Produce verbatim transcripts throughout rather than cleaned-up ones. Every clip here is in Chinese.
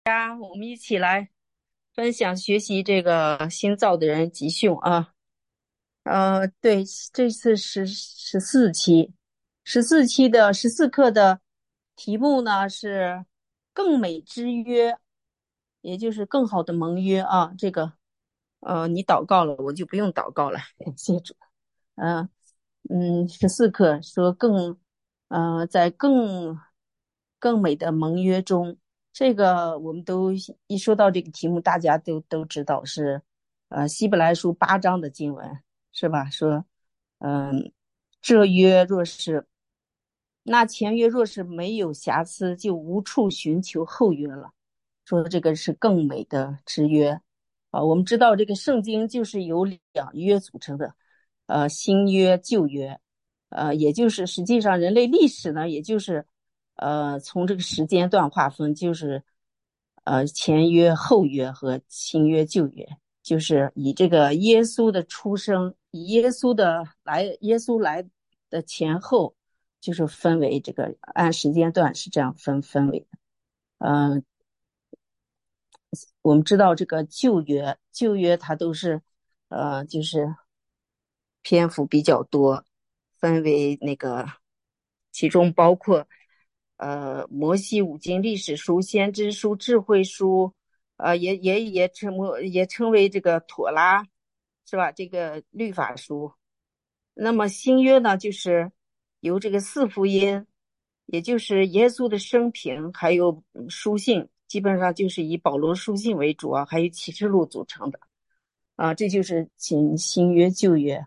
家，我们一起来分享学习这个新造的人集训啊。呃，对，这次是十四期，十四期的十四课的题目呢是更美之约，也就是更好的盟约啊。这个，呃，你祷告了，我就不用祷告了，感谢主。嗯、嗯，十四课说更，呃，在更更美的盟约中。这个我们都一说到这个题目，大家都都知道是，呃，希伯来书八章的经文，是吧？说，嗯，这约若是那前约若是没有瑕疵，就无处寻求后约了。说这个是更美的之约啊。我们知道这个圣经就是由两约组成的，呃，新约、旧约，呃，也就是实际上人类历史呢，也就是呃从这个时间段划分，就是呃前约、后约和新约、旧约，就是以这个耶稣的出生，以耶稣的来，耶稣来的前后，就是分为这个按时间段是这样分分为的。嗯、呃我们知道这个旧约，旧约它都是，呃，就是篇幅比较多，分为那个，其中包括，呃，摩西五经、历史书、先知书、智慧书，呃，也也也称也称为这个妥拉，是吧？这个律法书。那么新约呢，就是由这个四福音，也就是耶稣的生平，还有嗯书信，基本上就是以保罗书信为主啊，还有启示录组成的啊，这就是新新约旧约。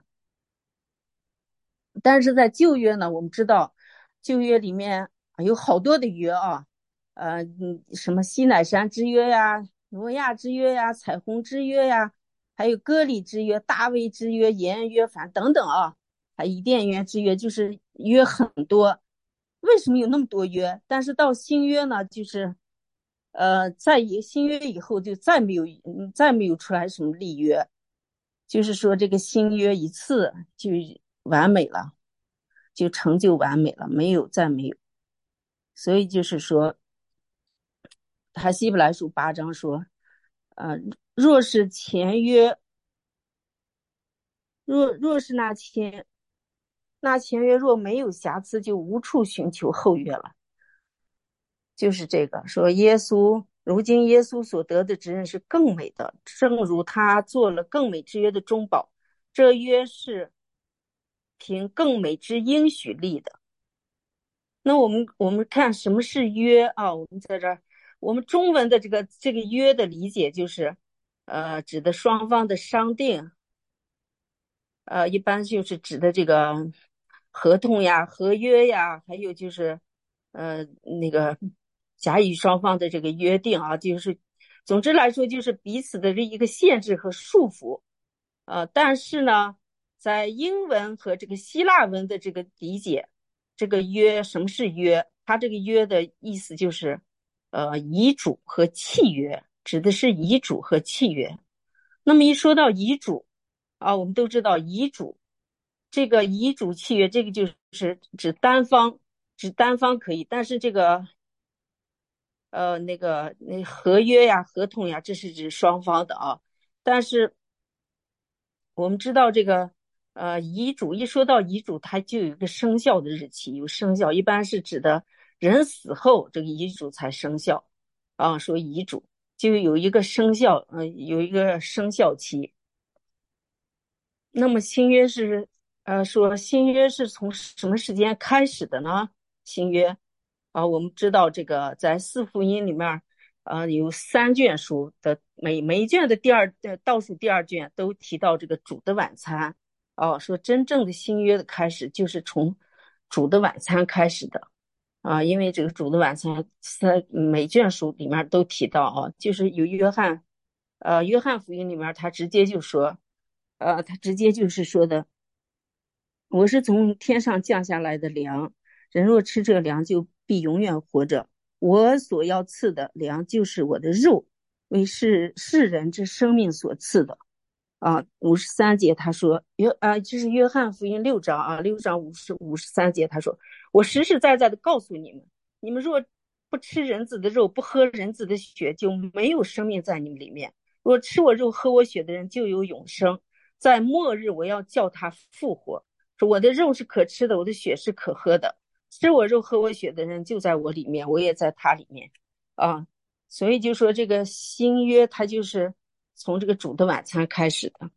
但是在旧约呢，我们知道旧约里面有好多的约啊，呃，嗯什么西乃山之约呀、挪亚之约呀、彩虹之约呀，还有歌礼之约、大卫之约、严约反等等啊，还伊甸园之约，就是约很多。为什么有那么多约？但是到新约呢，就是呃，在新约以后就再没有再没有出来什么立约，就是说这个新约一次就完美了，就成就完美了，没有再没有。所以就是说，他希伯来书八章说，呃，若是前约，若若是那前那前约若没有瑕疵，就无处寻求后约了。就是这个说，耶稣如今耶稣所得的职任是更美的，正如他做了更美之约的中保，这约是凭更美之应许立的。那我们我们看什么是约啊？我们在这儿，我们中文的这个这个约的理解就是，呃，指的双方的商定，呃，一般就是指的这个合同呀、合约呀，还有就是，呃，那个甲乙双方的这个约定啊，就是总之来说就是彼此的这一个限制和束缚。呃，但是呢，在英文和这个希腊文的这个理解，这个约什么是约？它这个约的意思就是，呃，遗嘱和契约，指的是遗嘱和契约。那么一说到遗嘱啊，我们都知道遗嘱，这个遗嘱契约，这个就是指单方，指单方可以，但是这个呃那个那合约呀、合同呀，这是指双方的啊。但是我们知道这个呃遗嘱，一说到遗嘱，它就有一个生效的日期，有生效，一般是指的人死后这个遗嘱才生效啊。说遗嘱就有一个生效，呃，有一个生效期。那么新约是，呃，说新约是从什么时间开始的呢？新约啊，我们知道这个在四福音里面，呃，有三卷书的，每每一卷的第二的倒数第二卷都提到这个主的晚餐。哦，说真正的新约的开始就是从主的晚餐开始的啊，因为这个主的晚餐三每卷书里面都提到啊，就是有约翰，呃，约翰福音里面他直接就说。呃，他直接就是说的，我是从天上降下来的粮，人若吃这粮，就必永远活着。我所要赐的粮，就是我的肉，为世世人之生命所赐的。啊，五十三节他说约啊，这是约翰福音六章啊，六章五十五十三节他说，我实实在在的告诉你们，你们若不吃人子的肉，不喝人子的血，就没有生命在你们里面。若吃我肉喝我血的人就有永生，在末日我要叫他复活。说我的肉是可吃的，我的血是可喝的，吃我肉喝我血的人就在我里面，我也在他里面啊。所以就说这个新约它就是从这个主的晚餐开始的。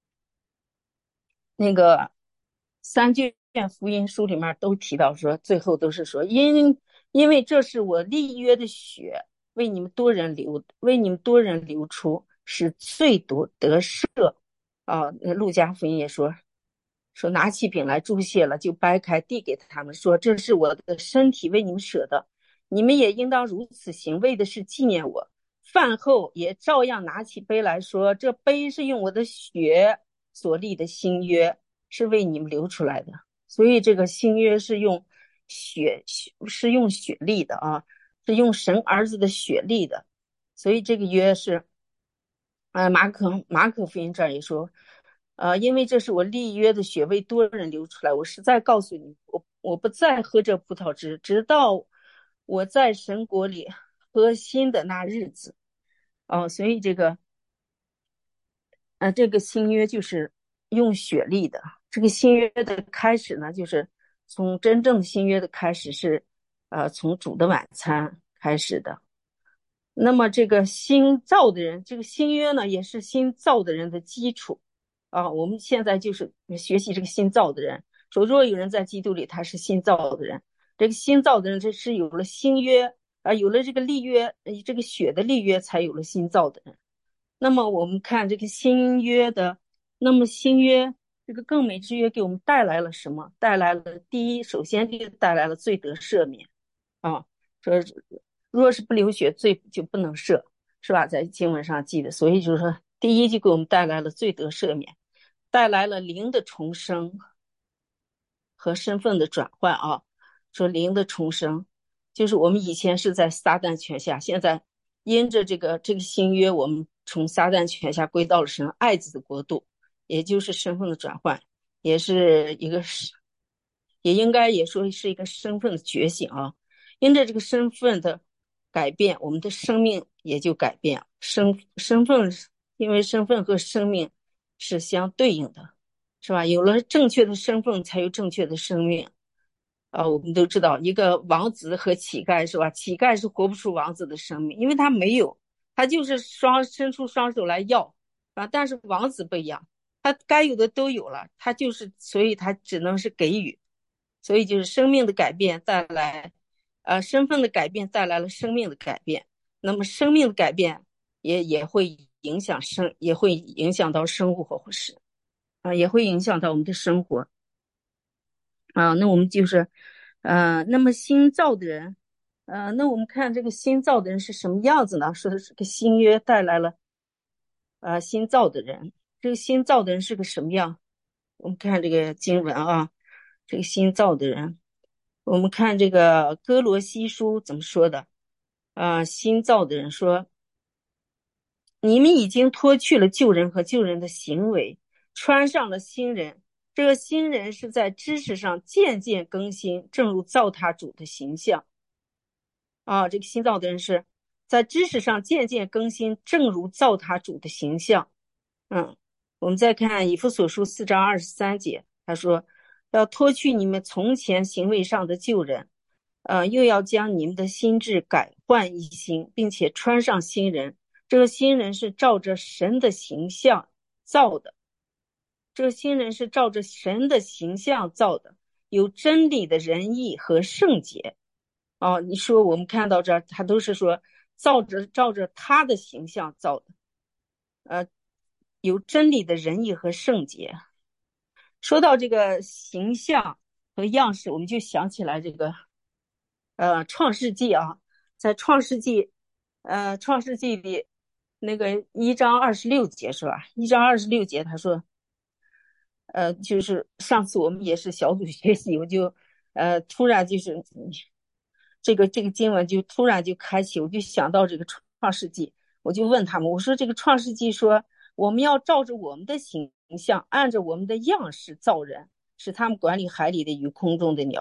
那个三卷福音书里面都提到说，最后都是说因因为这是我立约的血，为你们多人流为你们多人流出，使罪得得赦啊。那路加福音也说说拿起饼来祝谢了，就掰开递给他们，说这是我的身体，为你们舍的，你们也应当如此行，为的是纪念我。饭后也照样拿起杯来说，这杯是用我的血所立的新约，是为你们流出来的。所以这个新约是用血是用血立的啊，是用神儿子的血立的。所以这个约是呃马可马可福音这儿也说，呃因为这是我立约的血，为多人流出来，我实在告诉你，我我不再喝这葡萄汁，直到我在神国里喝新的那日子。哦，所以这个呃这个新约就是用血立的。这个新约的开始呢，就是从真正的新约的开始是呃从主的晚餐开始的。那么这个新造的人，这个新约呢也是新造的人的基础啊。我们现在就是学习这个新造的人，说若有人在基督里，他是新造的人。这个新造的人，这是有了新约啊，有了这个立约，这个血的立约，才有了新造的人。那么我们看这个新约的，那么新约这个更美之约给我们带来了什么？带来了第一，首先就带来了罪得赦免啊，说若是不流血，罪就不能赦，是吧？在经文上记的。所以就是说，第一就给我们带来了罪得赦免，带来了灵的重生和身份的转换啊。说灵的重生，就是我们以前是在撒旦权下，现在因着这个这个新约，我们从撒旦权下归到了神爱子的国度，也就是身份的转换，也是一个也应该也说是一个身份的觉醒啊。因着这个身份的改变，我们的生命也就改变。身身份，因为身份和生命是相对应的，是吧？有了正确的身份，才有正确的生命。啊，我们都知道，一个王子和乞丐是吧？乞丐是活不出王子的生命，因为他没有，他就是双伸出双手来要啊。但是王子不一样，他该有的都有了，他就是，所以他只能是给予。所以就是生命的改变带来，呃，身份的改变带来了生命的改变。那么生命的改变也也会影响生，也会影响到生活或是啊，也会影响到我们的生活。啊，那我们就是，呃，那么新造的人，呃，那我们看这个新造的人是什么样子呢？说的是个新约带来了，呃，新造的人，这个新造的人是个什么样？我们看这个经文啊，这个新造的人，我们看这个哥罗西书怎么说的？啊、呃，新造的人说，你们已经脱去了旧人和旧人的行为，穿上了新人。这个新人是在知识上渐渐更新，正如造他主的形象。啊，这个新造的人是在知识上渐渐更新，正如造他主的形象。嗯，我们再看以弗所书四章二十三节，他说要脱去你们从前行为上的旧人，呃，又要将你们的心智改换一新，并且穿上新人。这个新人是照着神的形象造的，这个新人是照着神的形象造的，有真理的仁义和圣洁。哦，你说我们看到这儿，他都是说照着照着他的形象造的，呃，有真理的仁义和圣洁。说到这个形象和样式，我们就想起来这个呃创世纪啊，在创世纪呃创世纪里那个一章二十六节是吧？一章二十六节他说，呃，就是上次我们也是小组学习，我就呃突然就是这个这个经文就突然就开启，我就想到这个创世纪，我就问他们，我说这个创世纪说我们要照着我们的形象，按着我们的样式造人，使他们管理海里的鱼、空中的鸟。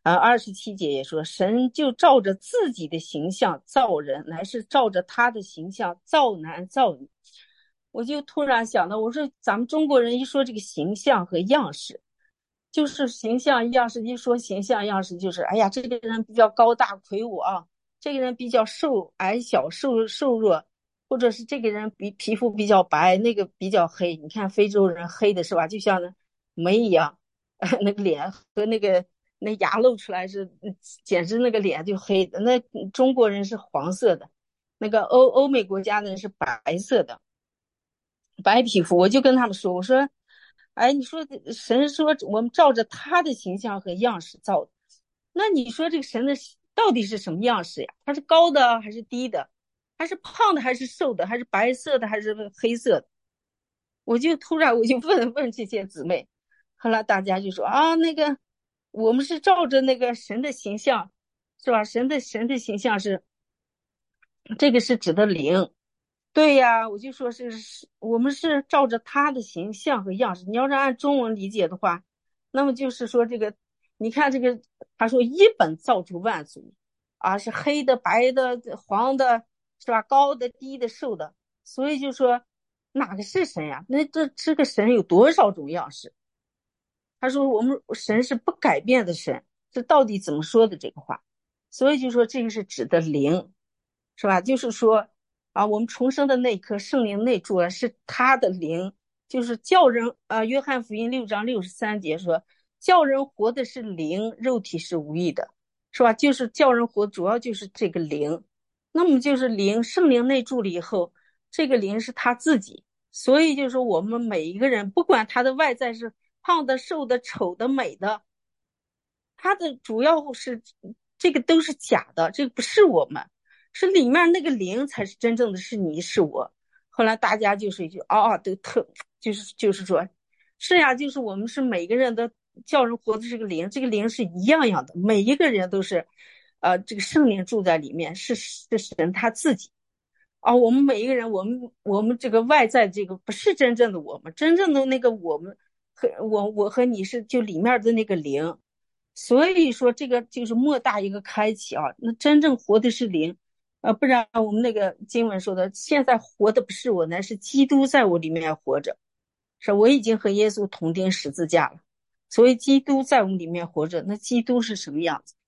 呃，二十七节也说，神就照着自己的形象造人，乃是照着他的形象造男造女。我就突然想到，我说咱们中国人一说这个形象和样式，就是形象样式，一说形象样式，就是哎呀，这个人比较高大魁梧啊，这个人比较瘦矮小瘦瘦弱，或者是这个人比皮肤比较白，那个比较黑。你看非洲人黑的是吧，就像那煤一样，那个脸和那个那牙露出来是，简直那个脸就黑的。那中国人是黄色的，那个欧欧美国家的人是白色的，白皮肤。我就跟他们说，我说，哎，你说神说我们照着他的形象和样式造的，那你说这个神的到底是什么样式呀？他是高的还是低的？还是胖的还是瘦的？还是白色的还是黑色的？我就突然我就问问这些姊妹，后来大家就说啊，那个我们是照着那个神的形象，是吧？神的神的形象是这个是指的灵。对呀，我就说是是我们是照着他的形象和样式。你要是按中文理解的话，那么就是说这个，你看这个，他说一本造出万族，啊，是黑的、白的、黄的，是吧？高的、低的、瘦的，所以就说哪个是神呀？那这这个神有多少种样式？他说我们神是不改变的神，这到底怎么说的这个话？所以就说这个是指的灵，是吧？就是说啊，我们重生的那一刻，圣灵内住啊，是他的灵，就是叫人啊。约翰福音六章六十三节说，叫人活的是灵，肉体是无益的，是吧？就是叫人活，主要就是这个灵。那么就是灵，圣灵内住了以后，这个灵是他自己。所以就是说，我们每一个人，不管他的外在是胖的、瘦的、丑的、美的，他的主要是这个都是假的，这个不是我们，是里面那个灵才是真正的，是你是我。后来大家就是一句啊、哦，都特就是就是说，是呀，就是我们是每个人的叫人活的这个灵，这个灵是一样样的，每一个人都是，呃，这个圣灵住在里面，是是神他自己。啊，我们每一个人，我们我们这个外在这个不是真正的我们，真正的那个我们和我我和你是就里面的那个灵。所以说这个就是莫大一个开启啊，那真正活的是灵。呃，不然我们那个经文说的，现在活的不是我，乃是基督在我里面活着，是我已经和耶稣同钉十字架了。所以基督在我们里面活着，那基督是什么样子？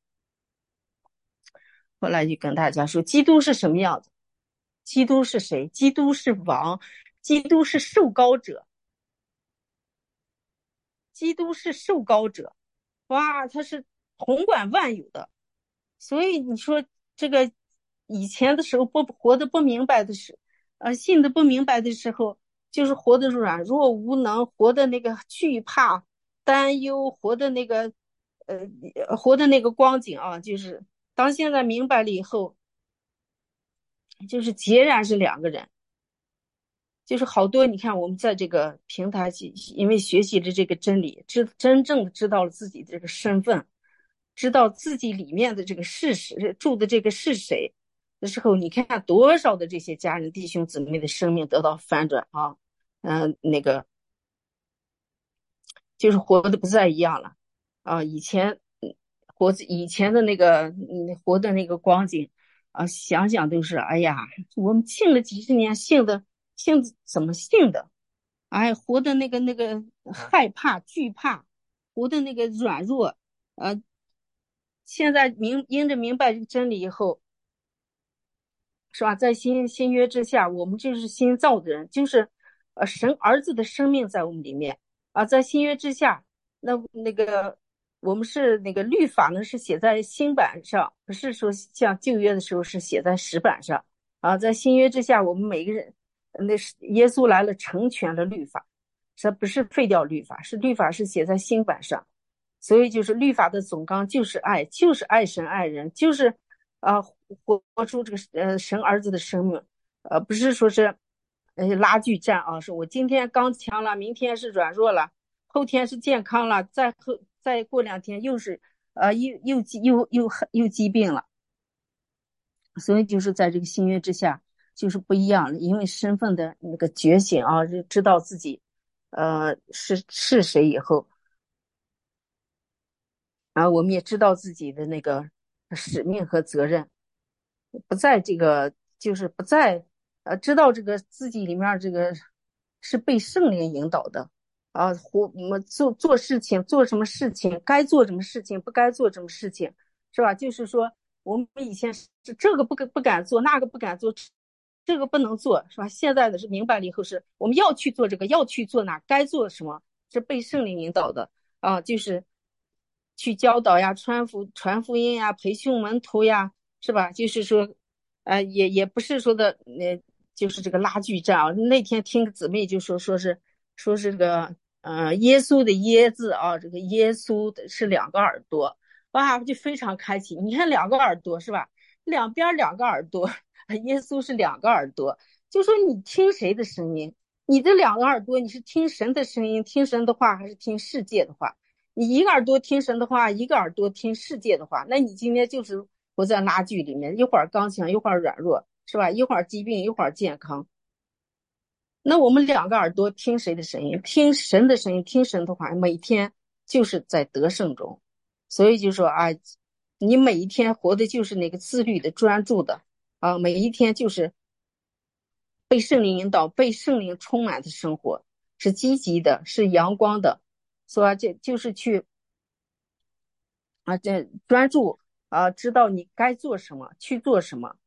后来就跟大家说，基督是什么样子？基督是谁？基督是王，基督是受膏者，基督是受膏者。哇，他是统管万有的。所以你说这个以前的时候不活得不明白的时，呃，信的不明白的时候，就是活得软弱无能，活的那个惧怕、担忧，活的那个呃，活的那个光景啊，就是当现在明白了以后，就是截然是两个人。就是好多你看我们在这个平台因为学习了这个真理，知真正的知道了自己这个身份，知道自己里面的这个事实，住的这个是谁的时候，你看多少的这些家人弟兄姊妹的生命得到翻转啊。嗯、呃，那个就是活的不再一样了啊。以前活以前的那个嗯活的那个光景啊，想想都是哎呀，我们信了几十年，信的信怎么信的？哎，活的那个那个害怕惧怕，活的那个软弱。呃，现在明因着明白这个真理以后，是吧？在新新约之下，我们就是新造的人，就是呃神儿子的生命在我们里面啊。在新约之下，那那个我们是那个律法呢是写在新版上，不是说像旧约的时候是写在石板上啊。在新约之下，我们每个人那是耶稣来了，成全了律法，这不是废掉律法，是律法是写在新版上。所以就是律法的总纲就是爱，就是爱神爱人，就是啊、呃、活活出这个呃神儿子的生命。呃不是说是呃拉锯战啊，是我今天刚强了，明天是软弱了，后天是健康了，再后再过两天又是呃又又又又又疾病了。所以就是在这个新约之下就是不一样了，因为身份的那个觉醒啊，就知道自己呃是是谁以后。 啊，我们也知道自己的那个使命和责任，不在这个就是不在呃知道这个自己里面这个是被圣灵引导的啊，活我们做做事情做什么事情该做什么事情不该做什么事情，是吧？就是说我们以前是这个不不敢做，那个不敢做，这个不能做，是吧？现在的是明白了以后是我们要去做这个，要去做哪，该做什么，是被圣灵引导的啊，就是去教导呀、传福传福音呀、培训门徒呀，是吧？就是说，呃，也也不是说的，呃，就是这个拉锯战啊。那天听个姊妹就说，说是说是这个，呃，耶稣的耶字啊，这个耶稣的是两个耳朵，哇，就非常开心。你看两个耳朵是吧？两边两个耳朵，耶稣是两个耳朵，就说你听谁的声音？你这两个耳朵，你是听神的声音，听神的话，还是听世界的话？你一个耳朵听神的话，一个耳朵听世界的话，那你今天就是活在拉锯里面，一会儿刚强，一会儿软弱，是吧？一会儿疾病，一会儿健康。那我们两个耳朵听谁的声音？听神的声音，听神的话，每天就是在得胜中。所以就说啊，你每一天活的就是那个自律的、专注的啊，每一天就是被圣灵引导、被圣灵充满的生活，是积极的，是阳光的。所以这就是去啊，这专注啊，知道你该做什么，去做什么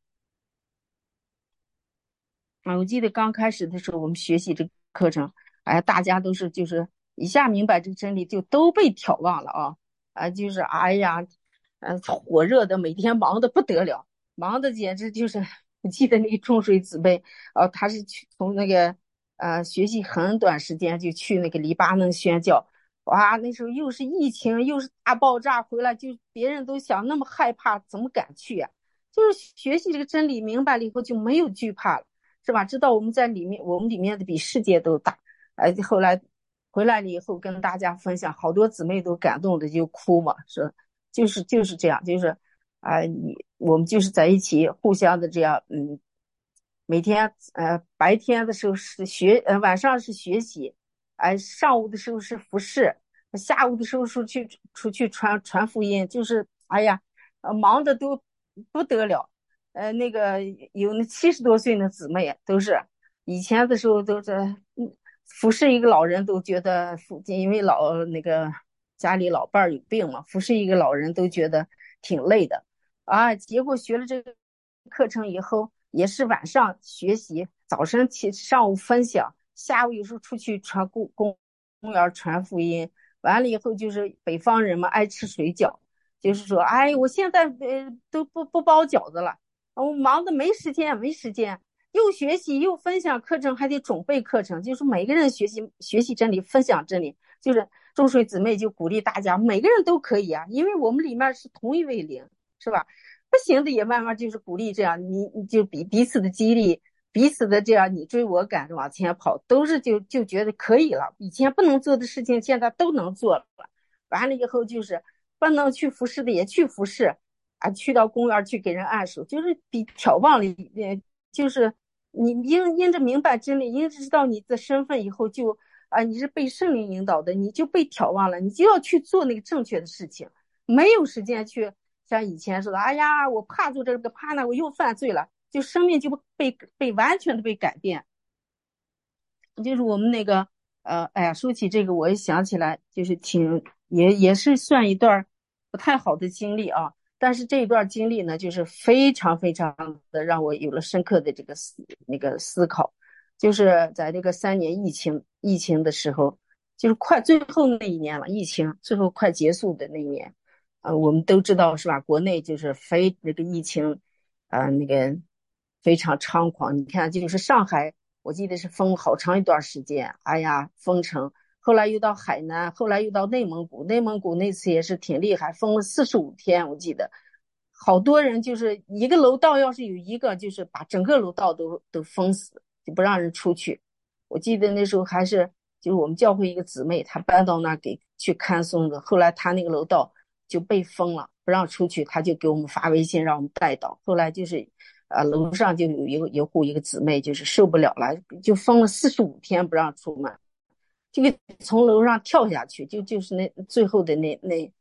啊。我记得刚开始的时候，我们学习这个课程，哎，大家都是就是一下明白这个真理，就都被挑旺了啊啊，就是哎呀，呃，火热的，每天忙的不得了，忙的简直就是，我记得那个种水姊妹，啊，他是去从那个呃学习很短时间就去那个黎巴嫩宣教。哇，那时候又是疫情，又是大爆炸，回来就别人都想那么害怕，怎么敢去呀、就是学习这个真理，明白了以后就没有惧怕了，是吧？知道我们在里面，我们里面的比世界都大。哎，后来回来了以后跟大家分享，好多姊妹都感动的就哭嘛，说就是就是这样，就是啊、呃你我们就是在一起，互相的这样，嗯，每天呃白天的时候是学，呃晚上是学习，哎、呃上午的时候是服侍，下午的时候出去出去传传福音，就是哎呀，呃忙的都不得了。呃那个有那七十多岁的姊妹都是以前的时候都是嗯服侍一个老人都觉得，因为老那个家里老伴儿有病嘛，服侍一个老人都觉得挺累的啊。结果学了这个课程以后，也是晚上学习，早上起上午分享，下午有时候出去传公公公园传福音。完了以后就是北方人嘛，爱吃水饺，就是说，哎，我现在呃都不不包饺子了，我忙的没时间，没时间。又学习又分享课程，还得准备课程，就是每个人学习学习真理，分享真理。就是众水姊妹就鼓励大家，每个人都可以啊，因为我们里面是同一位灵，是吧？不行的也慢慢就是鼓励这样，你你就彼彼此的激励，彼此的这样你追我赶着往前跑，都是就就觉得可以了。以前不能做的事情，现在都能做了。完了以后就是不能去服侍的也去服侍啊，去到公园去给人按手，就是比眺望里，呃，就是你因因着明白真理，因着知道你的身份以后就啊，你是被圣灵引导的，你就被眺望了，你就要去做那个正确的事情，没有时间去像以前似的，哎呀，我怕做这个怕那，我又犯罪了，就生命就被被完全的被改变。就是我们那个呃，哎呀，说起这个，我也想起来，就是挺也也是算一段不太好的经历啊。但是这一段经历呢，就是非常非常的让我有了深刻的这个思那个思考。就是在这个三年疫情疫情的时候，就是快最后那一年了，疫情最后快结束的那一年，呃，我们都知道是吧？国内就是非那个疫情，啊、呃那个非常猖狂。你看，就是上海。我记得是封好长一段时间，哎呀，封城，后来又到海南，后来又到内蒙古，内蒙古那次也是挺厉害，封了四十五天，我记得，好多人就是一个楼道，要是有一个，就是把整个楼道都都封死，就不让人出去。我记得那时候还是就是我们教会一个姊妹，她搬到那给去看孙子，后来她那个楼道就被封了，不让出去，她就给我们发微信让我们带到，后来就是。啊，楼上就有一个一户一个姊妹，就是受不了了，就封了四十五天不让出门，就从楼上跳下去，就就是那最后的那那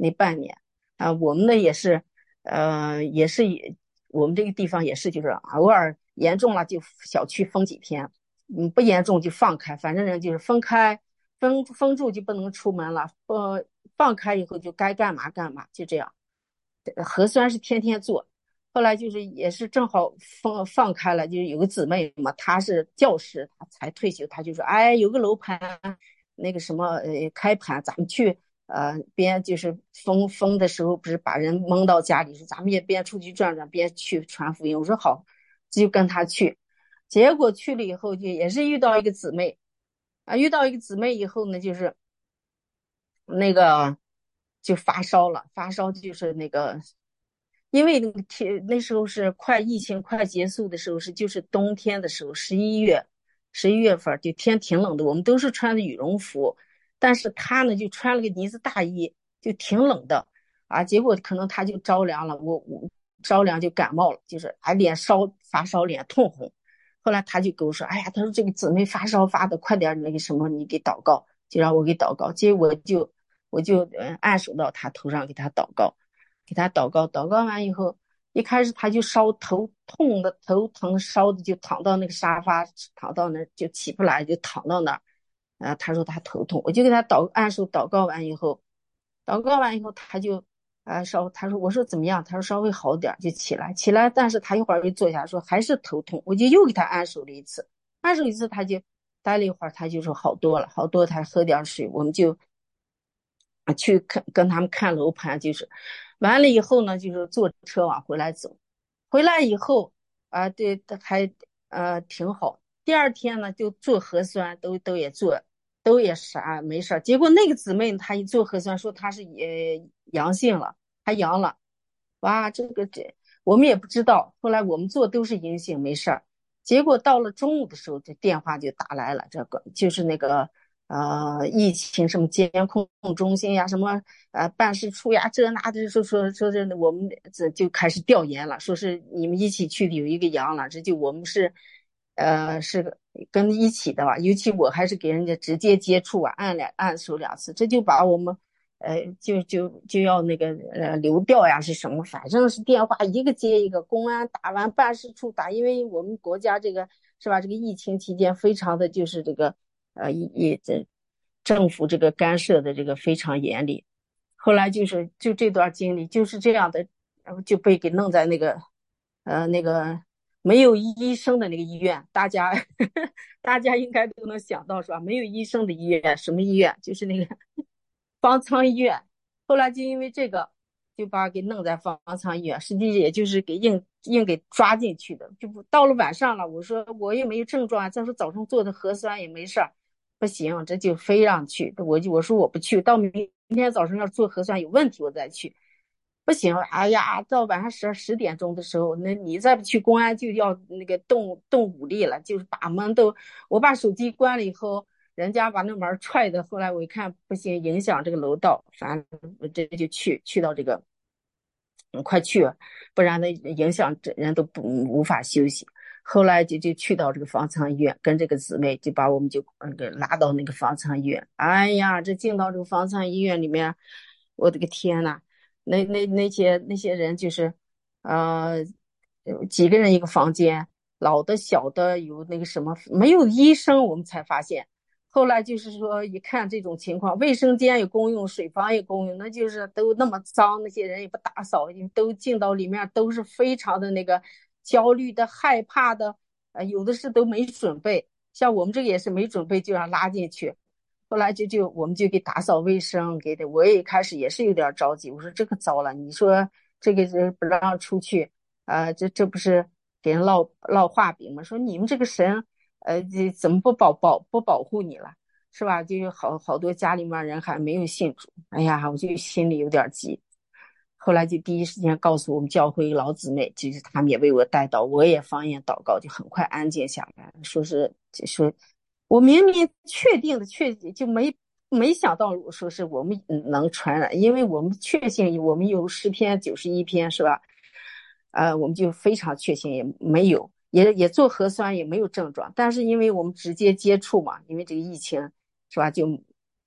那半年啊，我们呢也是，呃，也是我们这个地方也是，就是偶尔严重了就小区封几天，嗯，不严重就放开，反正人就是封开，封封住就不能出门了，呃，放开以后就该干嘛干嘛，就这样。核酸是天天做，后来就是也是正好放放开了，就是有个姊妹嘛，她是教师，她才退休，她就说，哎，有个楼盘那个什么呃开盘，咱们去呃边就是封封的时候，不是把人蒙到家里，说咱们也边出去转转，边去传福音。我说好，就跟他去。结果去了以后，就也是遇到一个姊妹啊，遇到一个姊妹以后呢，就是那个就发烧了，发烧就是那个，因为那个天那时候是快疫情快结束的时候，是就是冬天的时候，十一月十一月份就天挺冷的，我们都是穿的羽绒服，但是他呢就穿了个呢子大衣，就挺冷的啊。结果可能他就着凉了，我我着凉就感冒了，就是还脸烧发烧，脸通红。后来他就跟我说：“哎呀，他说这个姊妹发烧发的，快点那个什么，你给祷告。”就让我给祷告。结果我就我就嗯按手到他头上给他祷告，给他祷告。祷告完以后，一开始他就烧头痛的头疼烧的就躺到那个沙发，躺到那就起不来，就躺到那儿。啊，他说他头痛，我就给他祷按手祷告完以后，祷告完以后他就啊稍他说我说怎么样？他说稍微好点就起来起来，但是他一会儿又坐下说还是头痛，我就又给他按手了一次，按手一次他就待了一会儿，他就说好多了，好多，他喝点水，我们就去看跟他们看楼盘，就是完了以后呢，就是坐车往回来走，回来以后啊、呃对，还呃挺好。第二天呢，就做核酸，都都也做，都也啥没事。结果那个姊妹她一做核酸，说她是呃阳性了，她阳了，哇，这个这我们也不知道。后来我们做都是阴性，没事儿。结果到了中午的时候，这电话就打来了，这个就是那个呃疫情什么监控中心呀，什么呃办事处呀，这那的说说说这我们这就开始调研了，说是你们一起去的有一个阳了，这就我们是呃是跟一起的吧，尤其我还是给人家直接接触啊，按两按手两次，这就把我们。呃，就就就要那个呃流调呀，是什么？反正是电话一个接一个，公安打完，办事处打，因为我们国家这个是吧？这个疫情期间非常的就是这个呃也这政府这个干涉的这个非常严厉。后来就是就这段经历就是这样的，然后就被给弄在那个呃那个没有医生的那个医院，大家大家应该都能想到是吧？没有医生的医院，什么医院？就是那个方舱医院。后来就因为这个，就把给弄在方舱医院，实际也就是给硬硬给抓进去的。就不到了晚上了，我说我也没有症状，再说早上做的核酸也没事儿，不行，这就非让去。我就我说我不去，到明天早上要做核酸有问题我再去。不行，哎呀，到晚上十二十点钟的时候，那你再不去，公安就要那个动动武力了，就是把门都，我把手机关了以后，人家把那门踹的。后来我一看不行，影响这个楼道，反正我这就去去到这个，嗯，快去，不然呢影响这人都不无法休息。后来就就去到这个方舱医院，跟这个姊妹就把我们就那个拉到那个方舱医院。哎呀，这进到这个方舱医院里面，我的个天呐！那那那些那些人就是，呃，几个人一个房间，老的小的有那个什么，没有医生，我们才发现。后来就是说，一看这种情况，卫生间也公用，水房也公用，那就是都那么脏，那些人也不打扫，都进到里面都是非常的那个焦虑的、害怕的，呃，有的是都没准备，像我们这个也是没准备就让拉进去。后来就就我们就给打扫卫生，给的我也开始也是有点着急，我说这个糟了，你说这个人不让出去，啊、呃这这不是给人烙烙画饼吗？说你们这个神，呃，这怎么不保保不保护你了，是吧？就有好好多家里面人还没有信主，哎呀，我就心里有点急。后来就第一时间告诉我们教会老姊妹，其实他们也为我带祷，我也方言祷告，就很快安静下来，说是就说我明明确定的确就没没想到说是我们能传染，因为我们确信我们有十篇九十一篇是吧？呃，我们就非常确信也没有，也也做核酸也没有症状，但是因为我们直接接触嘛，因为这个疫情是吧，就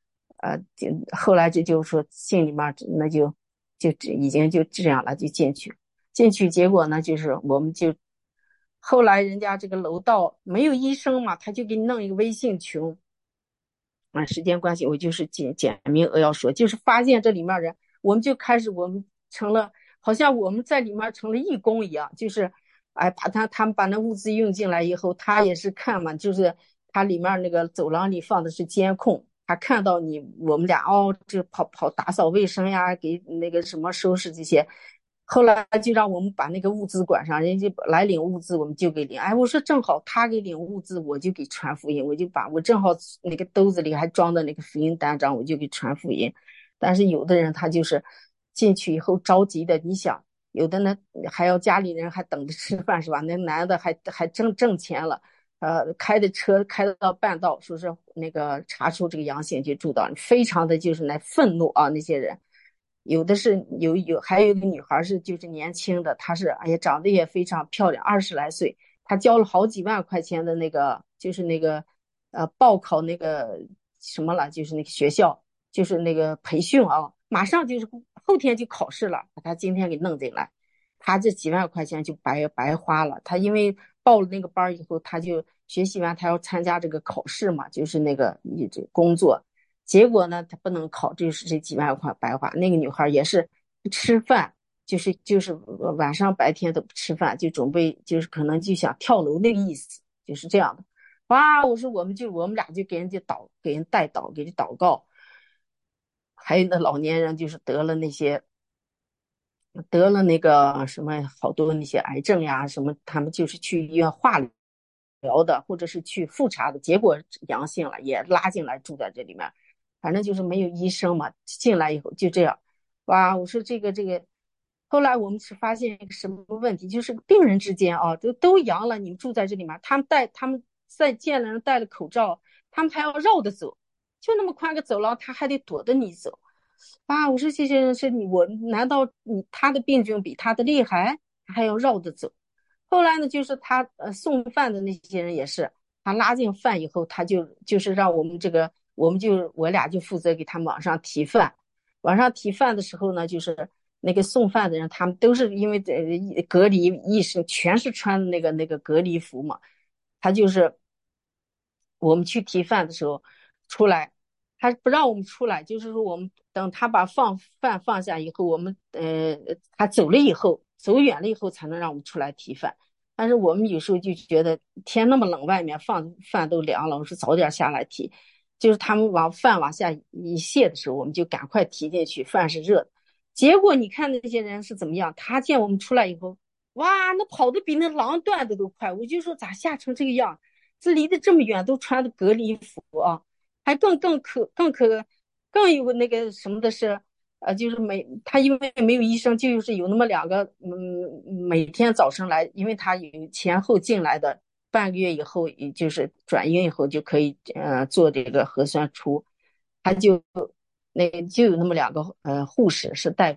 呃，就后来这就说心里面那就就已经就这样了，就进去进去，结果呢就是我们就后来人家这个楼道没有医生嘛，他就给你弄一个微信群。啊，时间关系，我就是简简明扼要说，就是发现这里面人，我们就开始，我们成了，好像我们在里面成了义工一样，就是，哎，把他他们把那物资运进来以后，他也是看嘛，就是他里面那个走廊里放的是监控，他看到你我们俩哦，这跑跑打扫卫生呀，给那个什么收拾这些，后来就让我们把那个物资管上，人家来领物资，我们就给领。哎，我说正好他给领物资，我就给传福音，我就把我正好那个兜子里还装的那个福音单张，我就给传福音。但是有的人他就是进去以后着急的，你想，有的呢还要家里人还等着吃饭是吧？那男的还还挣挣钱了，呃，开的车开到半道，说是那个查出这个阳性就住到，非常的就是那愤怒啊，那些人。有的是有有，还有一个女孩是就是年轻的，她是哎呀长得也非常漂亮，二十来岁，她交了好几万块钱的那个就是那个呃报考那个什么了，就是那个学校就是那个培训啊，马上就是后天就考试了，把她今天给弄进来，她这几万块钱就白白花了。她因为报了那个班以后，她就学习完，她要参加这个考试嘛，就是那个一直工作。结果呢，他不能考，就是这几万块白花。那个女孩也是吃饭，就是就是晚上白天都不吃饭，就准备就是可能就想跳楼那个意思，就是这样的。哇，我说我们就我们俩就给人家祷，给人带祷，给人祷告。还有那老年人就是得了那些得了那个什么好多那些癌症呀什么，他们就是去医院化疗的，或者是去复查的，结果阳性了，也拉进来住在这里面。反正就是没有医生嘛，进来以后就这样。哇，我说这个这个，后来我们是发现一个什么问题，就是病人之间啊，都都阳了，你们住在这里面，他们戴他们在见了人戴了口罩，他们还要绕着走，就那么宽个走廊，他还得躲着你走。啊，我说这些人是你我，难道你他的病菌比他的厉害，他还要绕着走？后来呢，就是他呃送饭的那些人也是，他拉进饭以后，他就就是让我们这个，我们就我俩就负责给他往上提饭。往上提饭的时候呢，就是那个送饭的人，他们都是因为呃隔离医生全是穿那个那个隔离服嘛，他就是我们去提饭的时候出来，他不让我们出来，就是说我们等他把放饭放下以后，我们呃他走了以后，走远了以后才能让我们出来提饭。但是我们有时候就觉得天那么冷，外面放饭都凉了，我说早点下来提。就是他们往饭往下一卸的时候，我们就赶快提进去，饭是热的。结果你看那些人是怎么样？他见我们出来以后，哇，那跑的比那狼断的都快。我就说咋吓成这个样？这离得这么远，都穿的隔离服啊，还更更可更可更有那个什么的是，呃，就是没他因为没有医生，就是有那么两个，嗯，每天早上来，因为他有前后进来的，半个月以后，也就是转阴以后就可以呃做这个核酸出，他就那就有那么两个呃护士是带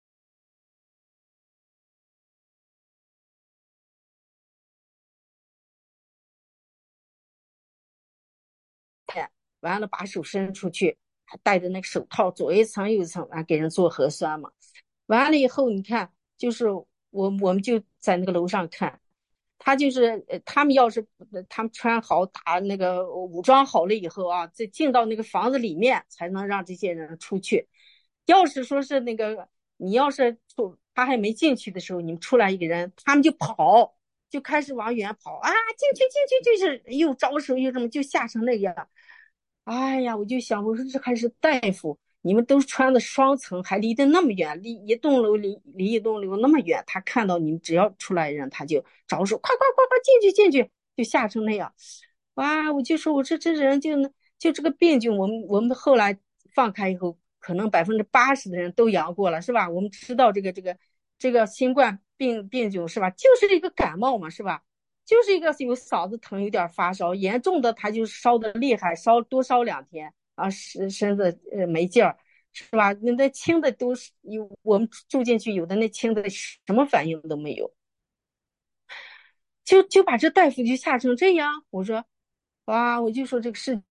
完了把手伸出去，还戴着那个手套，左一层右一层，完给人做核酸嘛。完了以后，你看，就是我我们就在那个楼上看，他就是呃他们要是他们穿好打那个武装好了以后啊，再进到那个房子里面，才能让这些人出去。要是说是那个你要是出他还没进去的时候，你们出来一个人，他们就跑，就开始往远跑啊，进去进去，就是又招手又这么就吓成那样。哎呀，我就想，我说这还是大夫，你们都穿的双层，还离得那么远，离一栋楼离离一栋楼那么远，他看到你们只要出来人，他就招手，快快快快进去进去，就吓成那样。哇，我就说，我说这人就就这个病菌，我们我们后来放开以后，可能百分之八十的人都阳过了，是吧？我们知道这个这个这个新冠病病菌是吧，就是一个感冒嘛，是吧？就是一个有嗓子疼，有点发烧，严重的他就烧的厉害，烧多烧两天啊，身身子呃没劲儿，是吧？那那轻的都是有，我们住进去有的那轻的什么反应都没有，就就把这大夫就吓成这样。我说，哇，我就说这个世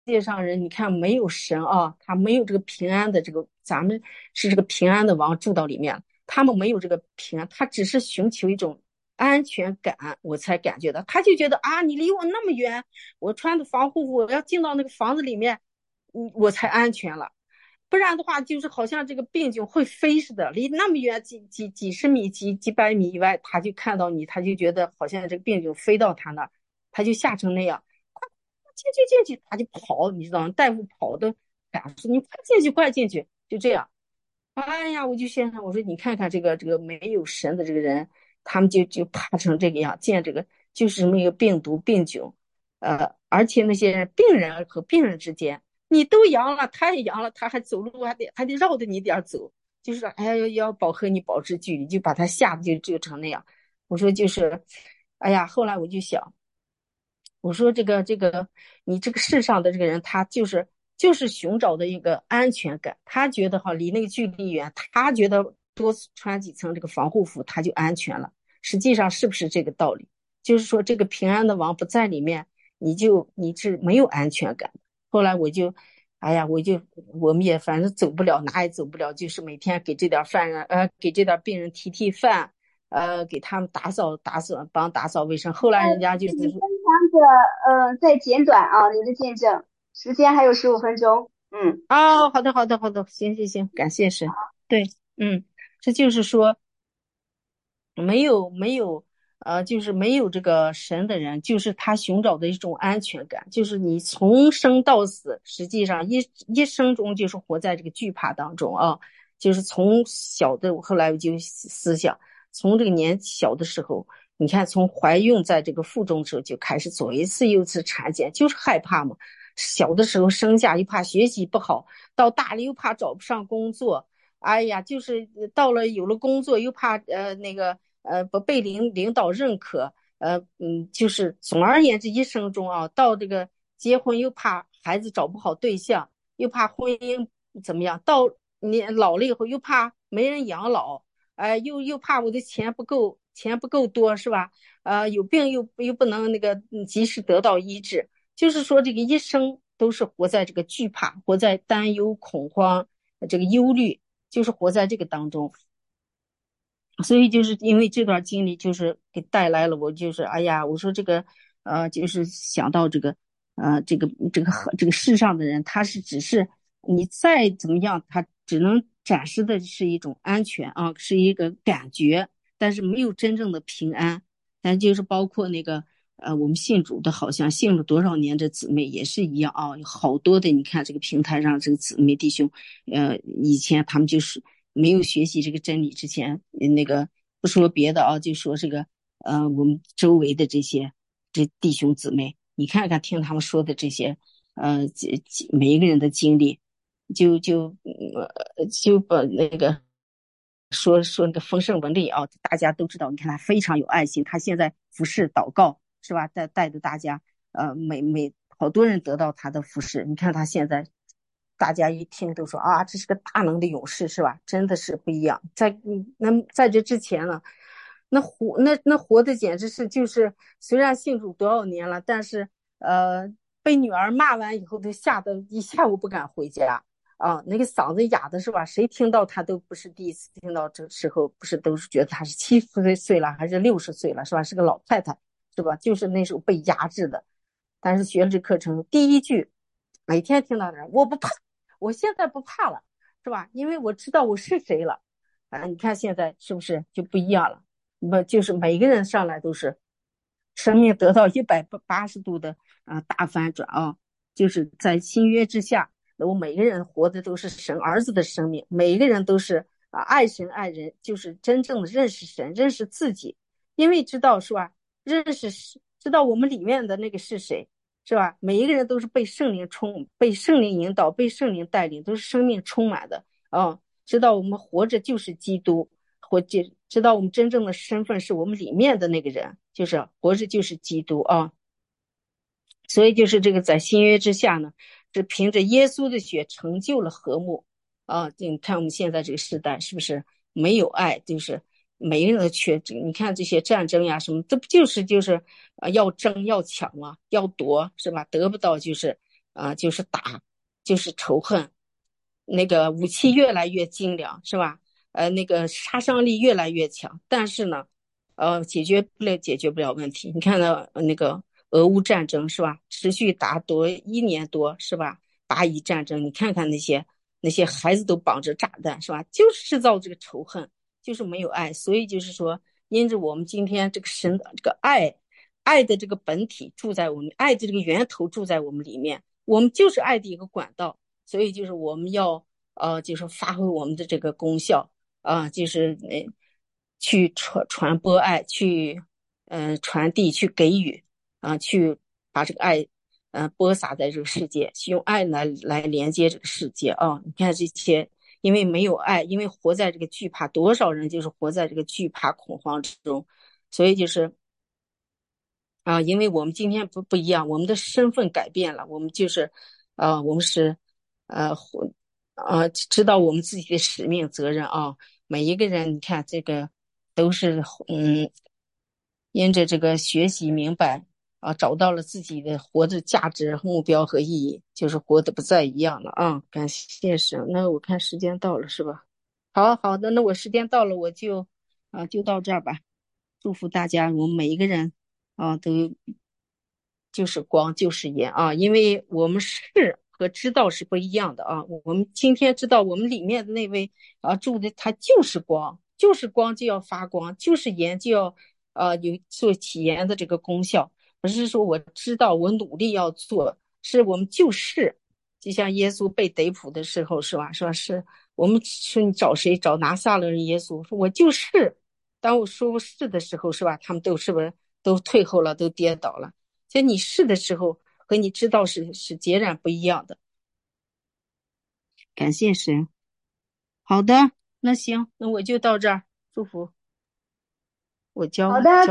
界上人，你看没有神啊，他没有这个平安的这个，咱们是这个平安的王住到里面，他们没有这个平安，他只是寻求一种安全感，我才感觉到，他就觉得啊，你离我那么远，我穿的防护服，我要进到那个房子里面，嗯，我才安全了。不然的话，就是好像这个病菌会飞似的，离那么远几几几十米、几几百米以外，他就看到你，他就觉得好像这个病菌飞到他那儿，他就吓成那样，快进去进去，他就跑，你知道吗？大夫跑的赶说你快进去快进去，就这样。哎呀，我就想想，我说你看看这个这个没有神的这个人，他们就就怕成这个样，见这个就是这么一个病毒病菌，呃，而且那些病人和病人之间，你都阳了，他也阳了，他还走路还得还得绕着你点走，就是哎呀要要保和你保持距离，就把他吓得就就成那样。我说就是，哎呀，后来我就想。我说这个这个，你这个世上的这个人，他就是就是寻找的一个安全感，他觉得哈离那个距离远，他觉得多穿几层这个防护服他就安全了。实际上是不是这个道理？就是说这个平安的王不在里面，你就你是没有安全感。后来我就，哎呀，我就我们也反正走不了，哪也走不了，就是每天给这点饭人，呃，给这点病人提提饭。呃，给他们打扫打扫，帮打扫卫生。后来人家就是你分享的呃再简短啊，你的见证时间还有十五分钟。嗯。 哦，好的，好的，好的，行行行，感谢神。对，嗯，这就是说，没有没有，呃，就是没有这个神的人，就是他寻找的一种安全感，就是你从生到死，实际上一一生中就是活在这个惧怕当中啊，就是从小的，后来我就思想，从这个年小的时候，你看从怀孕在这个腹中时候就开始左一次右一次产检，就是害怕嘛。小的时候生下又怕学习不好，到大了又怕找不上工作，哎呀，就是到了有了工作又怕呃那个呃不被领领导认可，呃嗯，就是总而言之一生中啊，到这个结婚又怕孩子找不好对象，又怕婚姻怎么样，到你老了以后又怕没人养老，哎、呃，又又怕我的钱不够，钱不够多是吧？呃，有病又又不能那个及时得到医治。就是说，这个一生都是活在这个惧怕、活在担忧、恐慌、这个忧虑，就是活在这个当中。所以就是因为这段经历，就是给带来了我，就是哎呀，我说这个，呃，就是想到这个，呃，这个这个这个世上的人，他是只是你再怎么样，他只能展示的是一种安全啊，是一个感觉，但是没有真正的平安。但就是包括那个呃，我们信主的，好像信了多少年的姊妹也是一样啊，有好多的，你看这个平台上这个姊妹弟兄，呃，以前他们就是没有学习这个真理之前，那个不说别的啊，就说这个呃，我们周围的这些这弟兄姊妹，你看看听他们说的这些，呃，每一个人的经历，就就呃就把那个。说说那个丰盛文丽啊，大家都知道，你看他非常有爱心，他现在服侍祷告是吧？带带着大家，呃，每每好多人得到他的服侍，你看他现在，大家一听都说啊，这是个大能的勇士是吧？真的是不一样。在那在这之前呢，那活那那活的简直是就是，虽然信主多少年了，但是呃，被女儿骂完以后，都吓得一下午不敢回家。啊，那个嗓子哑的是吧？谁听到他都不是第一次听到，这时候不是都是觉得他是七十岁了还是六十岁了是吧？是个老太太是吧？就是那时候被压制的，但是学了这课程，第一句每天听到的，我不怕，我现在不怕了，是吧？因为我知道我是谁了。啊，你看现在是不是就不一样了？不就是每个人上来都是生命得到一百八十度的啊大反转啊，就是在新约之下。我每个人活的都是神儿子的生命，每一个人都是啊爱神爱人，就是真正的认识神，认识自己，因为知道是吧？认识知道我们里面的那个是谁，是吧？每一个人都是被圣灵充，被圣灵引导，被圣灵带领，都是生命充满的啊、哦！知道我们活着就是基督，或者知道我们真正的身份是我们里面的那个人，就是活着就是基督啊、哦！所以就是这个在新约之下呢，是凭着耶稣的血成就了和睦啊！你看我们现在这个时代是不是没有爱，就是每个人都缺？你看这些战争呀什么，这不就是就是啊要争要抢嘛，要夺是吧？得不到就是啊、呃就是打，就是仇恨，那个武器越来越精良，是吧？呃，那个杀伤力越来越强，但是呢，呃，解决不了解决不了问题。你看到那个俄乌战争是吧？持续打多一年多是吧？巴以战争，你看看那些那些孩子都绑着炸弹是吧？就是制造这个仇恨，就是没有爱。所以就是说，因着我们今天这个神的这个爱，爱的这个本体住在我们，爱的这个源头住在我们里面，我们就是爱的一个管道。所以就是我们要呃，就是发挥我们的这个功效啊、呃，就是呃，去传传播爱，去呃传递，去给予啊、呃，去把这个爱呃播撒在这个世界，去用爱来来连接这个世界啊。你看这些，因为没有爱，因为活在这个惧怕，多少人就是活在这个惧怕恐慌之中，所以就是啊，因为我们今天不不一样，我们的身份改变了，我们就是，呃，我们是，呃，呃，知道我们自己的使命责任啊。每一个人，你看这个都是，嗯，因着这个学习明白啊，找到了自己的活的价值、目标和意义，就是活得不再一样了啊。感谢神。那我看时间到了是吧？好好的，那我时间到了，我就啊就到这儿吧。祝福大家，我们每一个人啊都就是光就是盐啊，因为我们是和知道是不一样的啊。我们今天知道我们里面的那位啊住的他就是光，就是光就要发光，就是盐就要呃有做起盐的这个功效，不是说我知道我努力要做，是我们就是，就像耶稣被逮捕的时候是吧？是吧？是我们说你找谁？找拿撒勒人耶稣，说我就是。当我说是的时候是吧？他们都是不是都退后了，都跌倒了？就你是的时候和你知道是是截然不一样的。感谢神。好的，那行，那我就到这儿，祝福我教好的。 教。